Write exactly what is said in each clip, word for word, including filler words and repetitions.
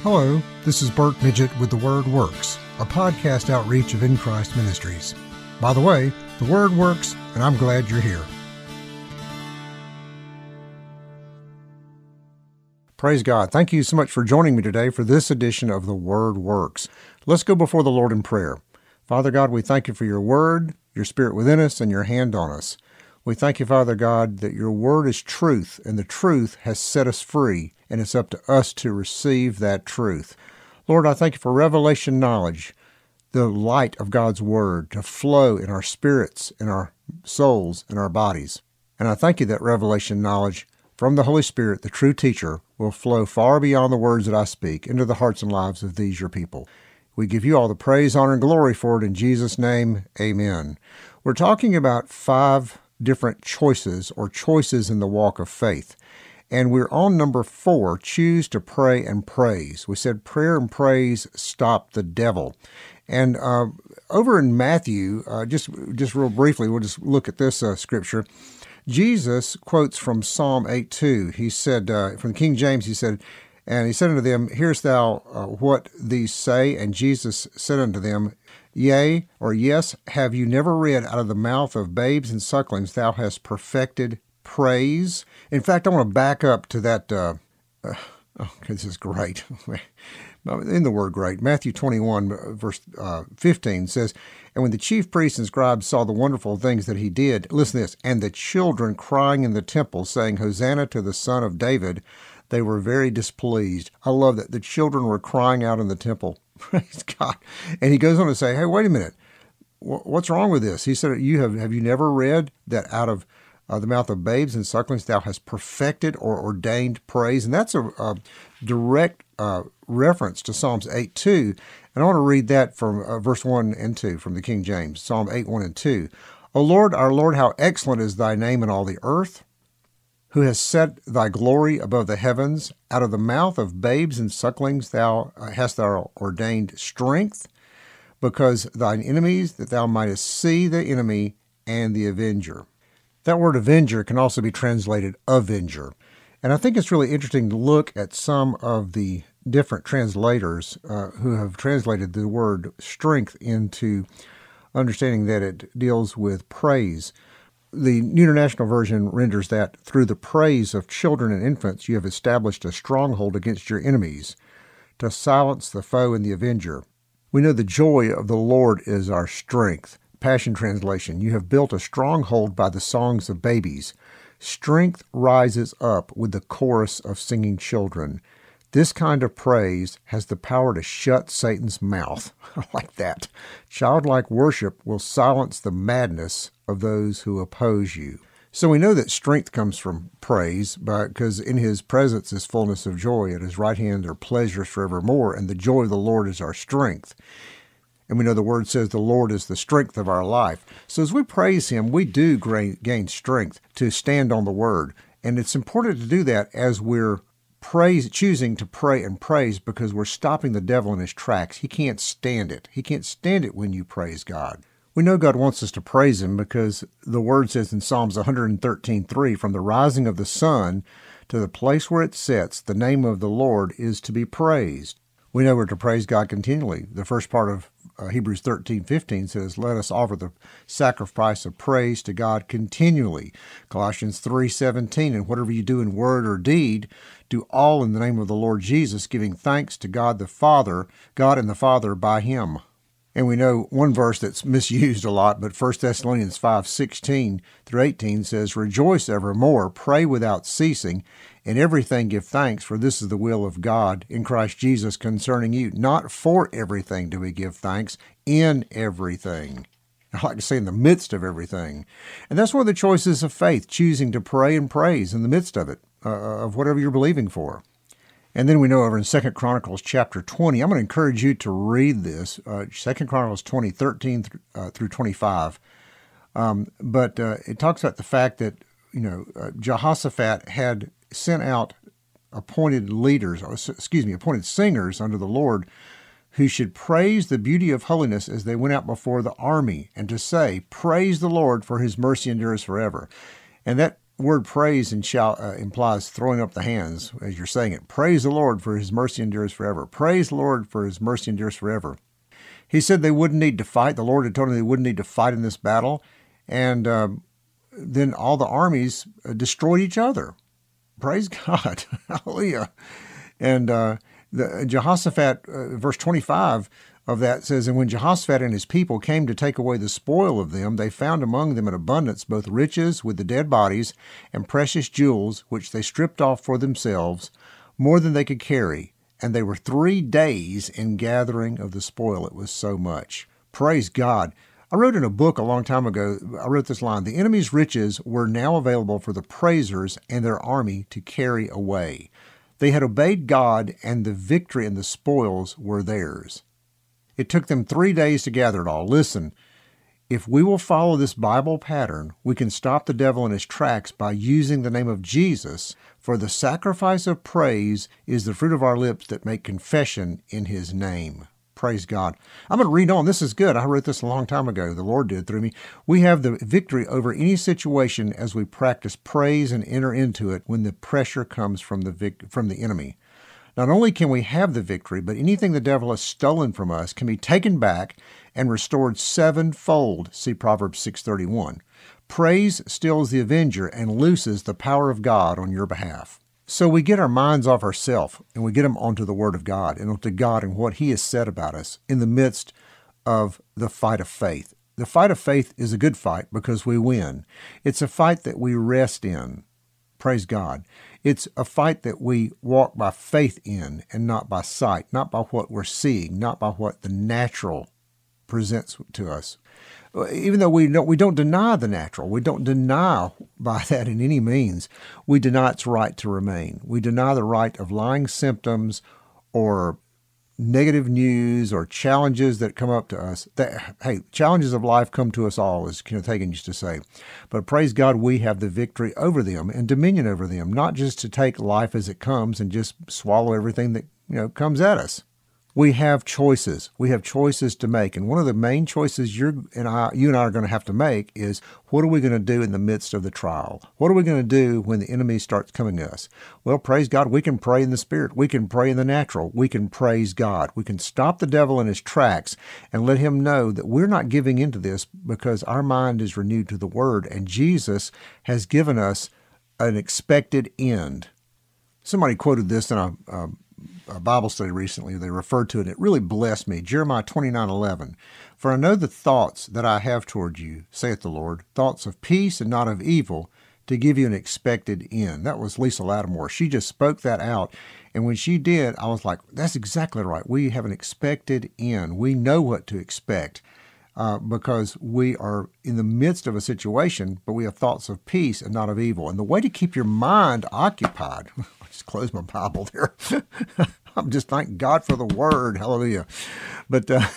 Hello, this is Bert Midget with The Word Works, a podcast outreach of In Christ Ministries. By the way, The Word Works, and I'm glad you're here. Praise God. Thank you so much for joining me today for this edition of The Word Works. Let's go before the Lord in prayer. Father God, we thank you for your word, your spirit within us, and your hand on us. We thank you, Father God, that your word is truth, and the truth has set us free, and it's up to us to receive that truth. Lord, I thank you for revelation knowledge, the light of God's word to flow in our spirits, in our souls, in our bodies. And I thank you that revelation knowledge from the Holy Spirit, the true teacher, will flow far beyond the words that I speak into the hearts and lives of these your people. We give you all the praise, honor, and glory for it in Jesus' name. Amen. We're talking about five different choices or choices in the walk of faith. And we're on number four, choose to pray and praise. We said prayer and praise stop the devil. And uh, over in Matthew, uh, just just real briefly, we'll just look at this uh, scripture. Jesus quotes from Psalm eight two. He said, uh, from King James, he said, and he said unto them, Hearest thou uh, what these say? And Jesus said unto them, Yea, or yes, have you never read out of the mouth of babes and sucklings, thou hast perfected praise? In fact, I want to back up to that. Uh, uh, oh, this is great. In the word great, Matthew twenty-one, verse uh, fifteen says, And when the chief priests and scribes saw the wonderful things that he did, listen to this, and the children crying in the temple, saying, Hosanna to the Son of David, they were very displeased. I love that. The children were crying out in the temple. Praise God. And he goes on to say, hey, wait a minute. What's wrong with this? He said, "You have have you never read that out of uh, the mouth of babes and sucklings thou hast perfected or ordained praise?" And that's a, a direct uh, reference to Psalms eight two. And I want to read that from uh, verse one and two from the King James, Psalm eight, one and two. O Lord, our Lord, how excellent is thy name in all the earth, who has set thy glory above the heavens. Out of the mouth of babes and sucklings thou uh, hast thou ordained strength, because thine enemies, that thou mightest see the enemy and the avenger. That word avenger can also be translated avenger. And I think it's really interesting to look at some of the different translators uh, who have translated the word strength into understanding that it deals with praise. The New International Version renders that through the praise of children and infants, you have established a stronghold against your enemies to silence the foe and the avenger. We know the joy of the Lord is our strength. Passion Translation, you have built a stronghold by the songs of babies. Strength rises up with the chorus of singing children. This kind of praise has the power to shut Satan's mouth. I like that. Childlike worship will silence the madness of those who oppose you. So we know that strength comes from praise, because in his presence is fullness of joy. At his right hand are pleasures forevermore, and the joy of the Lord is our strength. And we know the word says the Lord is the strength of our life. So as we praise him, we do gain strength to stand on the word. And it's important to do that as we're praise, choosing to pray and praise, because we're stopping the devil in his tracks. He can't stand it. He can't stand it when you praise God. We know God wants us to praise him because the word says in Psalms one thirteen three, from the rising of the sun to the place where it sets, the name of the Lord is to be praised. We know we're to praise God continually. The first part of uh, Hebrews thirteen fifteen says, let us offer the sacrifice of praise to God continually. Colossians three seventeen, and whatever you do in word or deed, do all in the name of the Lord Jesus, giving thanks to God the Father, God and the Father by him. And we know one verse that's misused a lot, but First Thessalonians five sixteen through eighteen says, Rejoice evermore, pray without ceasing, in everything give thanks, for this is the will of God in Christ Jesus concerning you. Not for everything do we give thanks, in everything. I like to say in the midst of everything. And that's one of the choices of faith, choosing to pray and praise in the midst of it, uh, of whatever you're believing for. And then we know over in Second Chronicles chapter twenty, I'm going to encourage you to read this, uh, Second Chronicles twenty, thirteen th- uh, through twenty-five. Um, but uh, it talks about the fact that, you know, uh, Jehoshaphat had sent out appointed leaders, or excuse me, appointed singers unto the Lord, who should praise the beauty of holiness as they went out before the army, and to say, Praise the Lord, for his mercy endures forever. And that word praise and shout uh, implies throwing up the hands as you're saying it. Praise the Lord, for his mercy endures forever. Praise the Lord, for his mercy endures forever. He said they wouldn't need to fight. The Lord had told them they wouldn't need to fight in this battle. And uh, then all the armies uh, destroyed each other. Praise God. Hallelujah. And uh, the, Jehoshaphat, uh, verse twenty-five of that says, And when Jehoshaphat and his people came to take away the spoil of them, they found among them in abundance both riches with the dead bodies and precious jewels, which they stripped off for themselves, more than they could carry. And they were three days in gathering of the spoil. It was so much. Praise God. I wrote in a book a long time ago, I wrote this line, the enemy's riches were now available for the praisers and their army to carry away. They had obeyed God, and the victory and the spoils were theirs. It took them three days to gather it all. Listen, if we will follow this Bible pattern, we can stop the devil in his tracks by using the name of Jesus, for the sacrifice of praise is the fruit of our lips that make confession in his name. Praise God. I'm going to read on. This is good. I wrote this a long time ago. The Lord did through me. We have the victory over any situation as we practice praise and enter into it when the pressure comes from the vic- from the enemy. Not only can we have the victory, but anything the devil has stolen from us can be taken back and restored sevenfold. See Proverbs six thirty-one. Praise stills the avenger and looses the power of God on your behalf. So we get our minds off ourselves and we get them onto the Word of God and onto God and what He has said about us in the midst of the fight of faith. The fight of faith is a good fight because we win. It's a fight that we rest in. Praise God. It's a fight that we walk by faith in and not by sight, not by what we're seeing, not by what the natural presents to us. Even though we don't, we don't deny the natural, we don't deny by that in any means, we deny its right to remain. We deny the right of lying symptoms or negative news or challenges that come up to us. That, hey, challenges of life come to us all, as Kenneth Hagin used to say. But praise God, we have the victory over them and dominion over them, not just to take life as it comes and just swallow everything that you know comes at us. We have choices. We have choices to make. And one of the main choices you're and I, you and I are going to have to make is, what are we going to do in the midst of the trial? What are we going to do when the enemy starts coming at us? Well, praise God, we can pray in the Spirit. We can pray in the natural. We can praise God. We can stop the devil in his tracks and let him know that we're not giving into this because our mind is renewed to the Word, and Jesus has given us an expected end. Somebody quoted this in a, a a Bible study recently. They referred to it, and it really blessed me. Jeremiah twenty-nine eleven. For I know the thoughts that I have toward you, saith the Lord, thoughts of peace and not of evil, to give you an expected end. That was Lisa Lattimore. She just spoke that out. And when she did, I was like, that's exactly right. We have an expected end. We know what to expect uh, because we are in the midst of a situation, but we have thoughts of peace and not of evil. And the way to keep your mind occupied, I just closed my Bible there. I'm just thanking God for the Word. Hallelujah. But uh,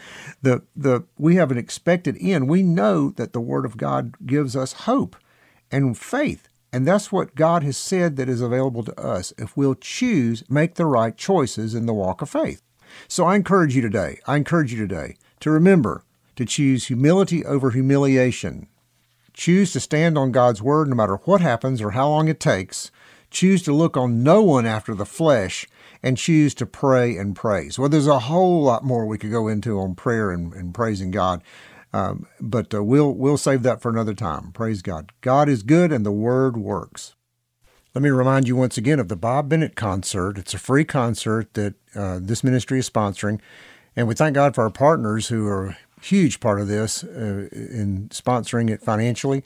the the we have an expected end. We know that the Word of God gives us hope and faith. And that's what God has said that is available to us if we'll choose, make the right choices in the walk of faith. So I encourage you today, I encourage you today to remember to choose humility over humiliation. Choose to stand on God's Word no matter what happens or how long it takes. Choose to look on no one after the flesh, and choose to pray and praise. Well, there's a whole lot more we could go into on prayer and, and praising God, um, but uh, we'll we'll save that for another time. Praise God. God is good, and the Word works. Let me remind you once again of the Bob Bennett concert. It's a free concert that uh, this ministry is sponsoring, and we thank God for our partners who are a huge part of this uh, in sponsoring it financially.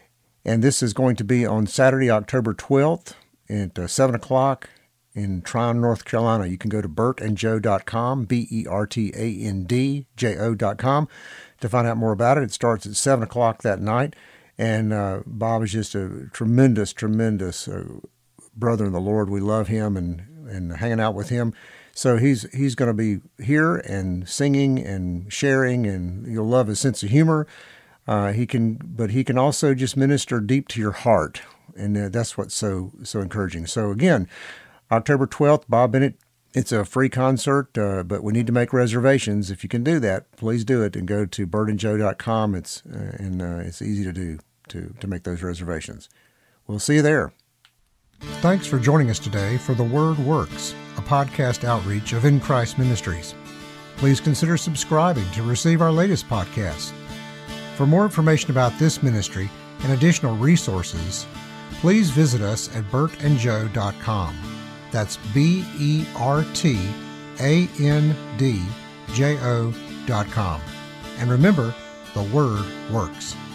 And this is going to be on Saturday, October twelfth at uh, seven o'clock in Tryon, North Carolina. You can go to bert and joe dot com, B E R T A N D J O dot com, to find out more about it. It starts at seven o'clock that night. And uh, Bob is just a tremendous, tremendous uh, brother in the Lord. We love him and, and hanging out with him. So he's he's going to be here and singing and sharing, and you'll love his sense of humor. Uh, he can, but he can also just minister deep to your heart, and uh, that's what's so so encouraging. So again, October twelfth, Bob Bennett. It's a free concert, uh, but we need to make reservations. If you can do that, please do it and go to bert and joe dot com. It's uh, and uh, it's easy to do to to make those reservations. We'll see you there. Thanks for joining us today for The Word Works, a podcast outreach of In Christ Ministries. Please consider subscribing to receive our latest podcast. For more information about this ministry and additional resources, please visit us at bert and joe dot com. That's B E R T A N D J O dot com. And remember, the Word works.